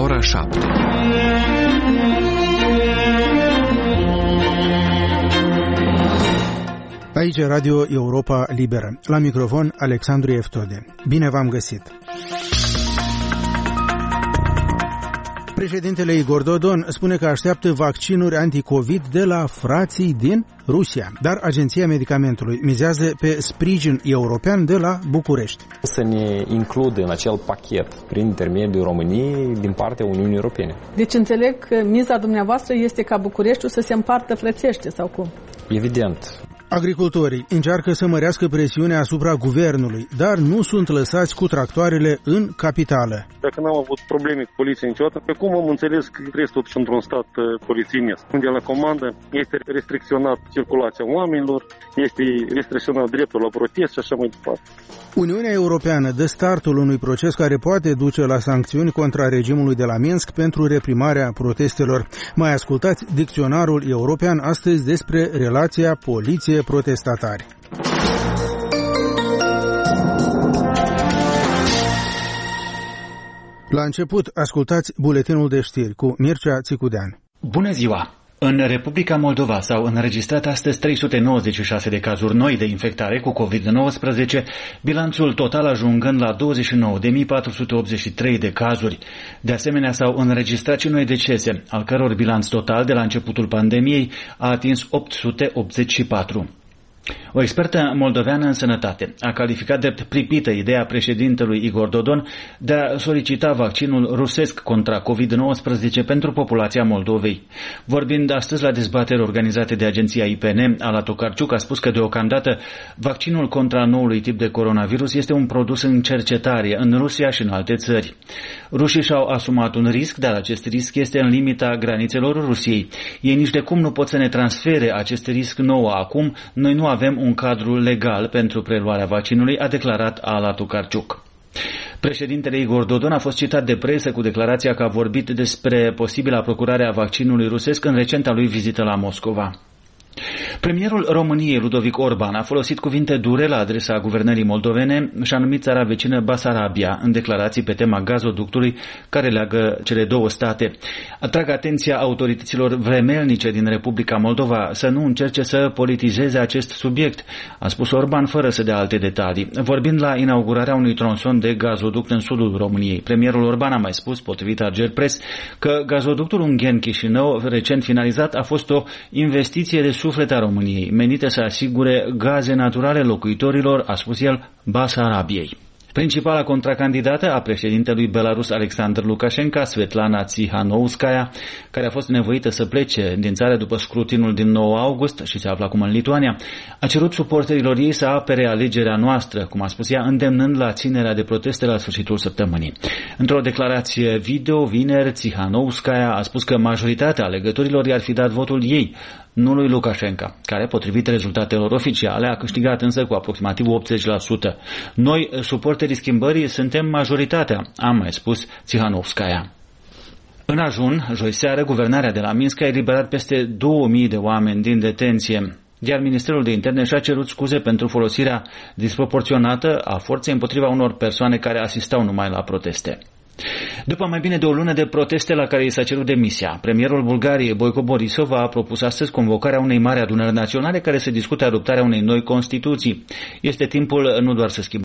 ora 7. Aici Radio Europa Liberă. La microfon Alexandru Eftode. Bine v-am găsit! Președintele Igor Dodon spune că așteaptă vaccinuri anticovid de la frații din Rusia, dar Agenția Medicamentului mizează pe sprijin european de la București. Să ne includă în acel pachet prin intermediul României din partea Uniunii Europene. Deci înțeleg că miza dumneavoastră este ca Bucureștiul să se împartă frățește sau cum? Evident. Agricultorii încearcă să mărească presiunea asupra guvernului, dar nu sunt lăsați cu tractoarele în capitală. Dacă n-am avut probleme cu poliția niciodată, pe cum am înțeles că trăiesc totuși într-un stat polițienesc, unde la comandă este restricționat circulația oamenilor, este restricționat dreptul la protest și așa mai departe. Uniunea Europeană dă startul unui proces care poate duce la sancțiuni contra regimului de la Minsk pentru reprimarea protestelor. Mai ascultați dicționarul european astăzi despre relația poliție-protestatari. La început, ascultați buletinul de știri cu Mircea Țicudean. Bună ziua! În Republica Moldova s-au înregistrat astăzi 396 de cazuri noi de infectare cu COVID-19, bilanțul total ajungând la 29.483 de cazuri. De asemenea, s-au înregistrat și noi decese, al căror bilanț total de la începutul pandemiei a atins 884. O expertă moldoveană în sănătate a calificat drept pripită ideea președintelui Igor Dodon de a solicita vaccinul rusesc contra COVID-19 pentru populația Moldovei. Vorbind astăzi la dezbateri organizate de agenția IPN, Ala Tokarczuk a spus că deocamdată vaccinul contra noului tip de coronavirus este un produs în cercetare în Rusia și în alte țări. Rușii și-au asumat un risc, dar acest risc este în limita granițelor Rusiei. Ei nici de cum nu pot să ne transfere acest risc nouă acum. Noi nu avem un cadru legal pentru preluarea vaccinului, a declarat Ala Tokarczuk. Președintele Igor Dodon a fost citat de presă cu declarația că a vorbit despre posibila procurare a vaccinului rusesc în recenta lui vizită la Moscova. Premierul României, Ludovic Orban, a folosit cuvinte dure la adresa guvernării moldovene și a numit țara vecină Basarabia în declarații pe tema gazoductului care leagă cele două state. Atrag atenția autorităților vremelnice din Republica Moldova să nu încerce să politizeze acest subiect, a spus Orban fără să dea alte detalii. Vorbind la inaugurarea unui tronson de gazoduct în sudul României, premierul Orban a mai spus, potrivit Argerpress, că gazoductul Ungheni-Chișinău, recent finalizat, a fost o investiție de suflet a României, menită să asigure gaze naturale locuitorilor, a spus el, Basarabiei. Principala contracandidată a președintelui Belarus Alexander Lukashenko, Svetlana Tsikhanouskaya, care a fost nevoită să plece din țară după scrutinul din 9 august și se află acum în Lituania, a cerut suporterilor ei să apere alegerea noastră, cum a spus ea, îndemnând la ținerea de proteste la sfârșitul săptămânii. Într-o declarație video, vineri, Tsikhanouskaya a spus că majoritatea alegătorilor i-ar fi dat votul ei, nu lui Lukashenko, care, potrivit rezultatelor oficiale, a câștigat însă cu aproximativ 80%. Noi, suporterii schimbării, suntem majoritatea, a mai spus Tsikhanouskaya. În ajun, joi seară, guvernarea de la Minsk a eliberat peste 2000 de oameni din detenție, iar Ministerul de Interne și-a cerut scuze pentru folosirea disproporționată a forței împotriva unor persoane care asistau numai la proteste. După mai bine de o lună de proteste la care i s-a cerut demisia, premierul Bulgariei Boico Borisov a propus astăzi convocarea unei mari adunări naționale care să discute adoptarea unei noi Constituții. Este timpul nu doar să schimbăm